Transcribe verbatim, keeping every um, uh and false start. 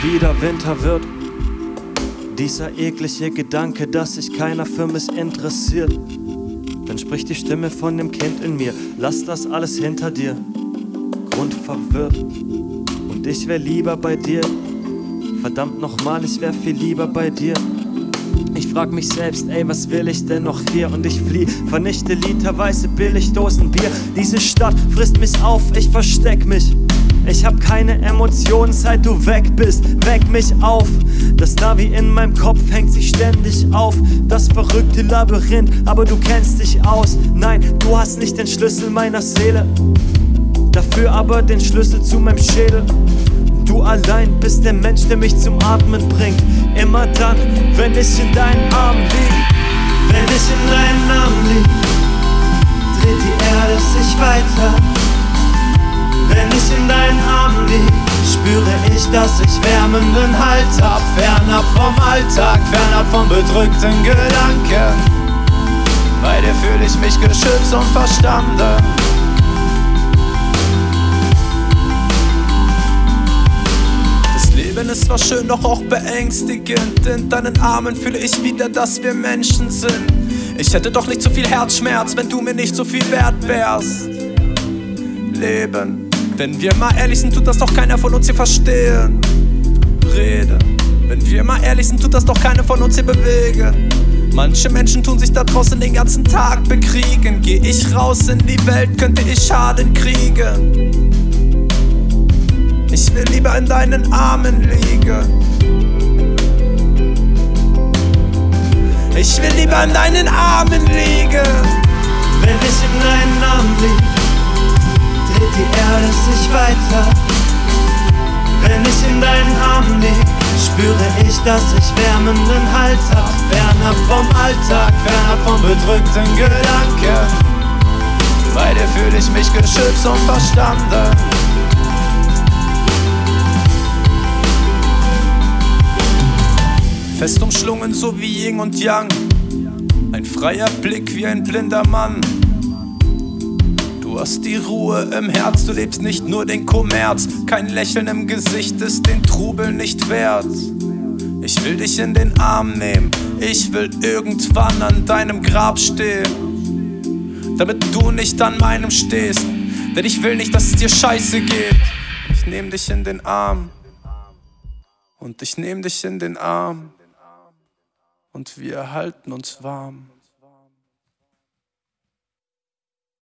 wieder Winter wird. Dieser eklige Gedanke, dass sich keiner für mich interessiert. Dann spricht die Stimme von dem Kind in mir: Lass das alles hinter dir. Grundverwirrt. Und ich wär lieber bei dir. Verdammt nochmal, ich wär viel lieber bei dir. Ich frag mich selbst, ey, was will ich denn noch hier? Und ich flieh, vernichte literweise Billigdosen Bier. Diese Stadt frisst mich auf, ich versteck mich. Ich hab keine Emotionen, seit du weg bist. Weck mich auf. Das Navi in meinem Kopf hängt sich ständig auf. Das verrückte Labyrinth, aber du kennst dich aus. Nein, du hast nicht den Schlüssel meiner Seele, dafür aber den Schlüssel zu meinem Schädel. Du allein bist der Mensch, der mich zum Atmen bringt. Immer dann, wenn ich in deinen Armen lieg. Wenn ich in deinen Armen lieg, dreht die Erde sich weiter. Wenn ich in deinen Armen lieg, spüre ich, dass ich wärmenden Halt hab. Fernab vom Alltag, fernab vom bedrückten Gedanken. Bei dir fühl ich mich geschützt und verstanden. Es war schön, doch auch beängstigend. In deinen Armen fühle ich wieder, dass wir Menschen sind. Ich hätte doch nicht so viel Herzschmerz, wenn du mir nicht so viel wert wärst. Leben, wenn wir mal ehrlich sind, tut das doch keiner von uns hier verstehen. Reden, wenn wir mal ehrlich sind, tut das doch keiner von uns hier bewegen. Manche Menschen tun sich da draußen den ganzen Tag bekriegen. Geh ich raus in die Welt, könnte ich Schaden kriegen. Ich will lieber in deinen Armen liegen. Ich will lieber in deinen Armen liegen. Wenn ich in deinen Armen lieg, dreht die Erde sich weiter. Wenn ich in deinen Armen lieg, spüre ich, dass ich wärmenden Halt hab. Fernab vom Alltag, fernab vom bedrückten Gedanken. Bei dir fühl ich mich geschützt und verstanden. Fest umschlungen, so wie Yin und Yang. Ein freier Blick wie ein blinder Mann. Du hast die Ruhe im Herz, du lebst nicht nur den Kommerz. Kein Lächeln im Gesicht ist den Trubel nicht wert. Ich will dich in den Arm nehmen, ich will irgendwann an deinem Grab stehen, damit du nicht an meinem stehst. Denn ich will nicht, dass es dir scheiße geht. Ich nehm dich in den Arm. Und ich nehm dich in den Arm. Und wir halten uns warm.